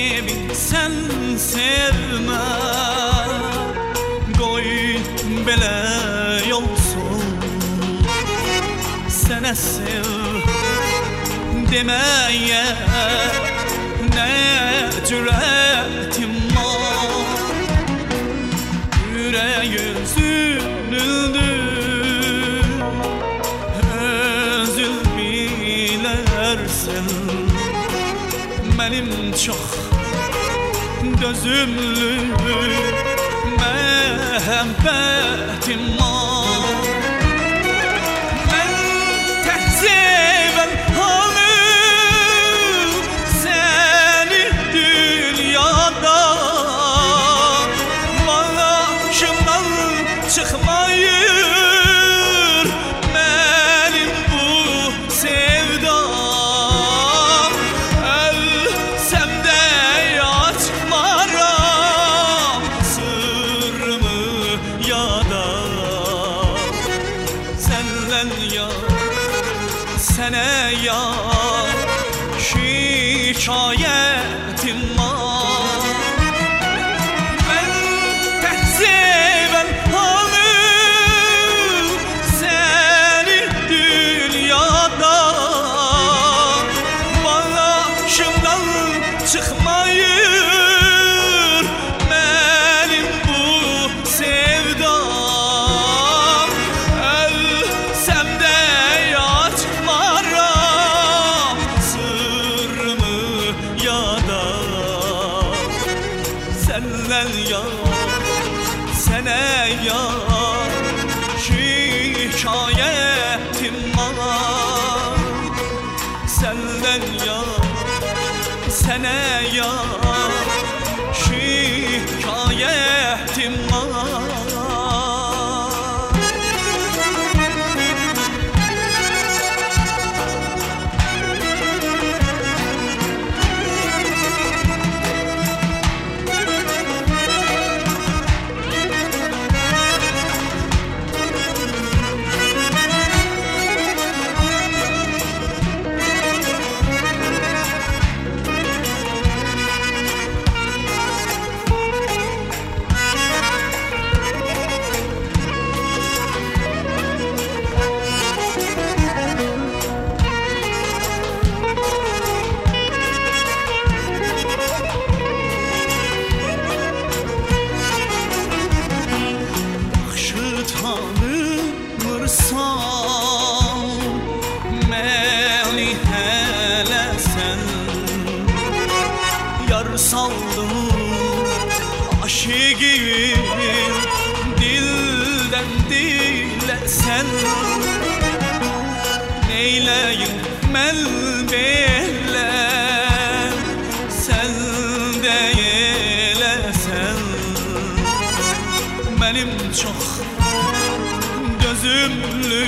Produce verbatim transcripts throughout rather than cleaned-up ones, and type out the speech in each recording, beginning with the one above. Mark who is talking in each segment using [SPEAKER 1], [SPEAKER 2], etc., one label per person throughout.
[SPEAKER 1] kimi sen sevme, koy belə yolsun. Sənə sev demeye ne cüretim var. Yüreğim üzüldü, özün bilersen. Benim çok dözümlü məhəbbətim var. Ben təhzibən halım seni dünyada, başımdan çıkmayır benim bu sevdam. Ölsem de açmaram sırrımı yada. Senden ya, sene ya şikayetim var. Ben təhzibən halım seni dünyada, başımdan çıkmayır benim bu sevdam. Ölsem de açmaram sırrımı yada. Senden ya, sene ya şikayetim var. Senden ya, sene ya şikayetim var. Tanırsan məni hələ sən, yar saldım aşiqim dildən dilə sən. Neyləyim mən belə sən də eləsən. Mənim çox gözümlü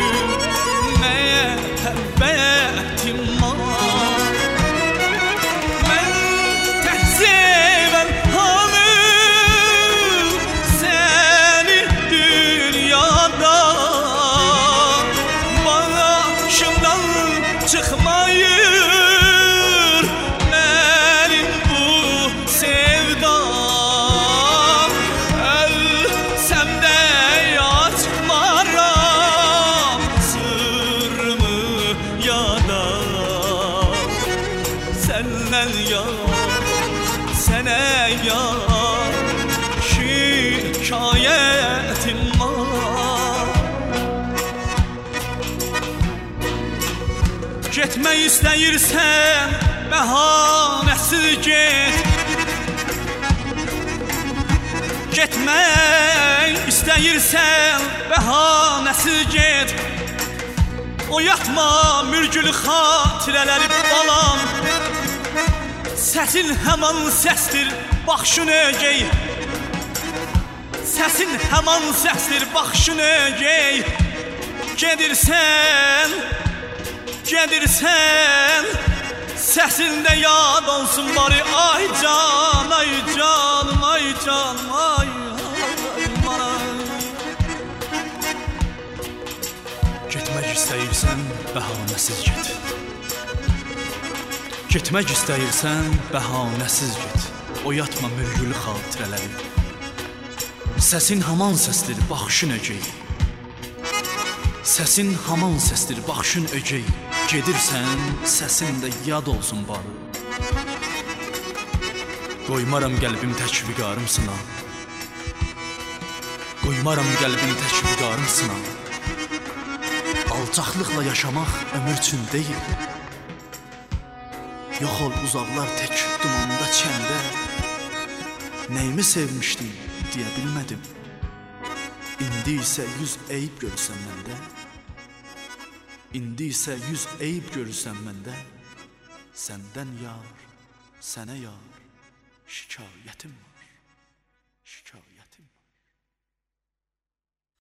[SPEAKER 1] məhəbbətim var. Ben təhzibən halım seni dünyada, başımdan çıkmayır benim bu sevdam. Ölsem de açmaram sırrımı yada. Senden ya, sene ya şikayetim var. Getmək istəyirsən bəhanəsiz get. Getmək istəyirsən bəhanəsiz get. Oyatma mürgülü xatirələri balam. Səsin həman səsdir baxışın ögey. Səsin həman səsdir baxışın ögey. Gedirsən, gedirsən, səsində yad olsun bari. Ay can, ay canım, ay canım, ay bana. Getmək istəyirsən bəhanəsiz get. Getmək istəyirsən, bəhanəsiz get. Oyatma mürgülü xatirələri. Səsin haman səsdir, baxışın ögey. Səsin haman səsdir, baxışın ögey. Gedirsən, səsin də yad olsun barı. Qoymaram qəlbim tək viqarımsına. Qoymaram qəlbim tək viqarımsına. Alçaqlıqla yaşamaq ömür üçün deyil. Yox ol uzaqlar tək dumanda çəndə. Nəyimi sevmişdim deyə bilmədim. İndi isə yüz eyib görürsən məndə. İndi isə yüz eyib görürsən məndə. Səndən yar, sənə yar, şikayətim var, şikayət.